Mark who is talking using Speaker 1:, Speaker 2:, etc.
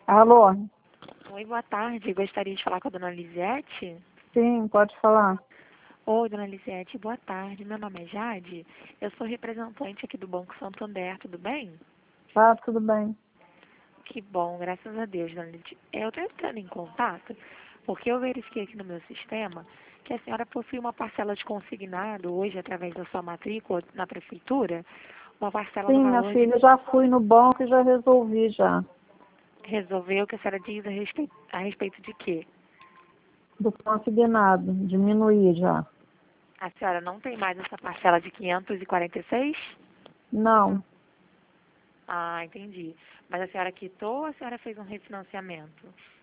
Speaker 1: Alô?
Speaker 2: Oi, boa tarde. Gostaria de falar com a dona Lisiete?
Speaker 1: Sim, pode falar.
Speaker 2: Oi, dona Lisiete, boa tarde. Meu nome é Jade. Eu sou representante aqui do Banco Santander, tudo bem?
Speaker 1: Tá, tudo bem.
Speaker 2: Que bom, graças a Deus, dona Lisiete. Eu estou entrando em contato porque eu verifiquei aqui no meu sistema que a senhora possui uma parcela de consignado hoje através da sua matrícula na prefeitura, uma parcela
Speaker 1: Sim,
Speaker 2: no
Speaker 1: minha
Speaker 2: valor de...
Speaker 1: filha, já fui no banco e já resolvi já.
Speaker 2: Resolveu que a senhora diz a respeito de quê?
Speaker 1: Do consignado, diminuir já.
Speaker 2: A senhora não tem mais essa parcela de 546?
Speaker 1: Não,
Speaker 2: Ah, entendi. Mas a senhora quitou ou a senhora fez um refinanciamento?